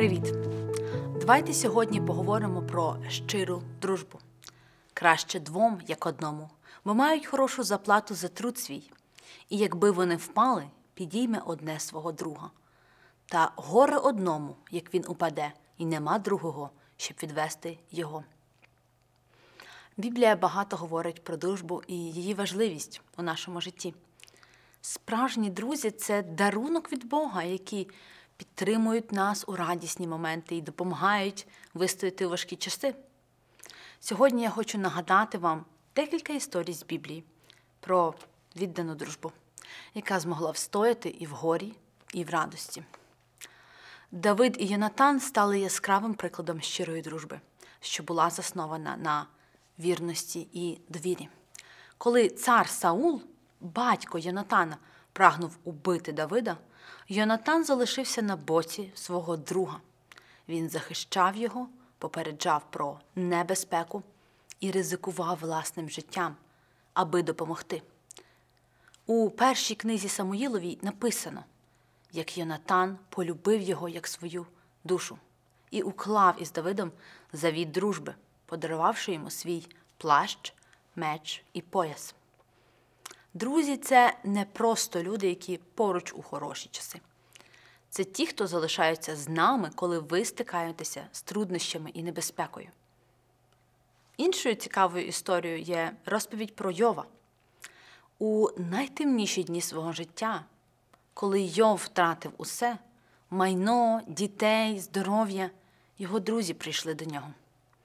Привіт! Давайте сьогодні поговоримо про щиру дружбу. Краще двом, як одному, бо мають хорошу заплату за труд свій. І якби вони впали, підійме одне свого друга. Та горе одному, як він упаде, і нема другого, щоб відвести його. Біблія багато говорить про дружбу і її важливість у нашому житті. Справжні друзі – це дарунок від Бога, які підтримують нас у радісні моменти і допомагають вистояти у важкі часи. Сьогодні я хочу нагадати вам декілька історій з Біблії про віддану дружбу, яка змогла встояти і в горі, і в радості. Давид і Йонатан стали яскравим прикладом щирої дружби, що була заснована на вірності і довірі. Коли цар Саул, батько Йонатана, прагнув убити Давида, Йонатан залишився на боці свого друга. Він захищав його, попереджав про небезпеку і ризикував власним життям, аби допомогти. У першій книзі Самуїловій написано, як Йонатан полюбив його як свою душу і уклав із Давидом завіт дружби, подарувавши йому свій плащ, меч і пояс. Друзі – це не просто люди, які поруч у хороші часи. Це ті, хто залишаються з нами, коли ви стикаєтеся з труднощами і небезпекою. Іншою цікавою історією є розповідь про Йова. У найтемніші дні свого життя, коли Йов втратив усе – майно, дітей, здоров'я – його друзі прийшли до нього.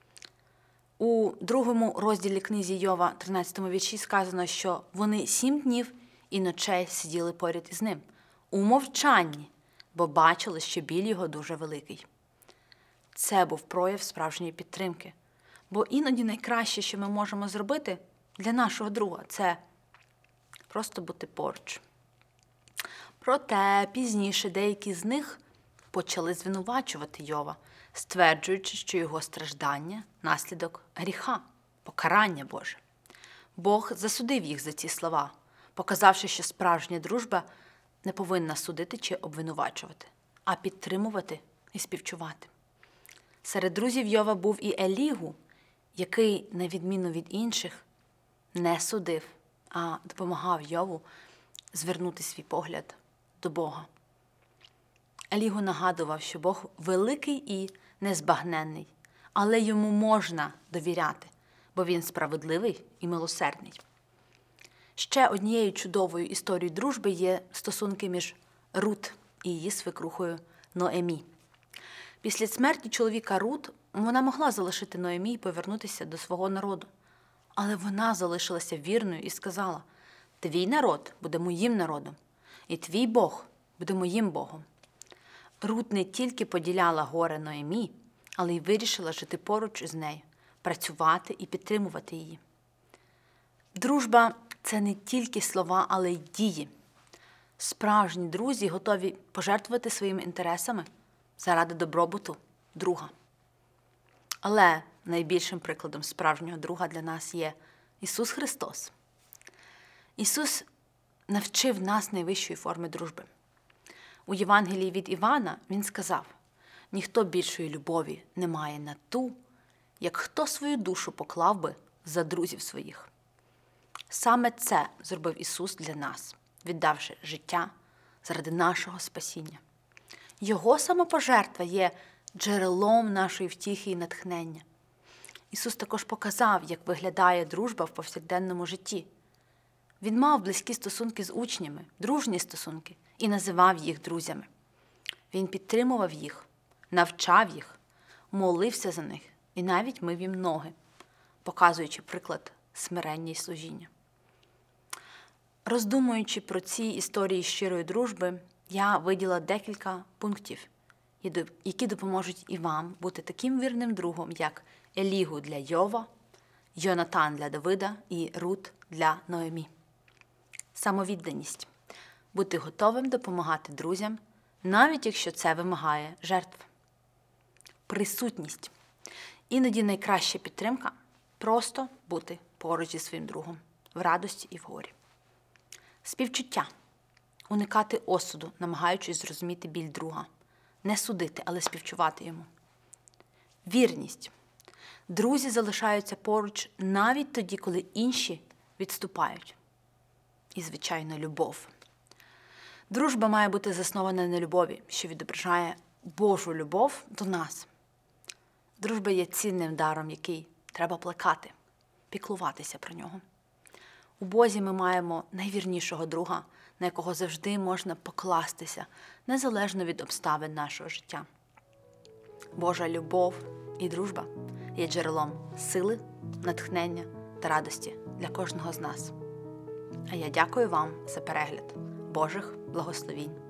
У другому розділі книзі Йова, 13 вірші, сказано, що вони 7 днів і ночей сиділи поряд із ним, у мовчанні, бо бачили, що біль його дуже великий. Це був прояв справжньої підтримки, бо іноді найкраще, що ми можемо зробити для нашого друга – це просто бути поруч. Проте пізніше деякі з них почали звинувачувати Йова, стверджуючи, що його страждання – наслідок гріха, покарання Боже. Бог засудив їх за ці слова, показавши, що справжня дружба не повинна судити чи обвинувачувати, а підтримувати і співчувати. Серед друзів Йова був і Елігу, який, на відміну від інших, не судив, а допомагав Йову звернути свій погляд до Бога. Елігу нагадував, що Бог великий і незбагненний, але йому можна довіряти, бо він справедливий і милосердний. Ще однією чудовою історією дружби є стосунки між Рут і її свекрухою Ноемі. Після смерті чоловіка Рут вона могла залишити Ноемі і повернутися до свого народу. Але вона залишилася вірною і сказала: «Твій народ буде моїм народом, і твій Бог буде моїм Богом». Рут не тільки поділяла горе Ноемі, але й вирішила жити поруч із нею, працювати і підтримувати її. Дружба – це не тільки слова, але й дії. Справжні друзі готові пожертвувати своїми інтересами заради добробуту друга. Але найбільшим прикладом справжнього друга для нас є Ісус Христос. Ісус навчив нас найвищої форми дружби. У Євангелії від Івана він сказав: «Ніхто більшої любові не має на ту, як хто свою душу поклав би за друзів своїх». Саме це зробив Ісус для нас, віддавши життя заради нашого спасіння. Його самопожертва є джерелом нашої втіхи і натхнення. Ісус також показав, як виглядає дружба в повсякденному житті. Він мав близькі стосунки з учнями, дружні стосунки, і називав їх друзями. Він підтримував їх, навчав їх, молився за них і навіть мив їм ноги, показуючи приклад смирення й служіння. Роздумуючи про ці історії щирої дружби, я виділа декілька пунктів, які допоможуть і вам бути таким вірним другом, як Елігу для Йова, Йонатан для Давида і Рут для Ноемі. Самовідданість. Бути готовим допомагати друзям, навіть якщо це вимагає жертв. Присутність. Іноді найкраща підтримка – просто бути поруч зі своїм другом, в радості і в горі. Співчуття. Уникати осуду, намагаючись зрозуміти біль друга. не судити, але співчувати йому. Вірність. Друзі залишаються поруч навіть тоді, коли інші відступають. І, звичайно, любов. Дружба має бути заснована на любові, що відображає Божу любов до нас. Дружба є цінним даром, який треба плекати, піклуватися про нього. У Бозі ми маємо найвірнішого друга, на якого завжди можна покластися, незалежно від обставин нашого життя. Божа любов і дружба є джерелом сили, натхнення та радості для кожного з нас. А я дякую вам за перегляд. Божих благословінь!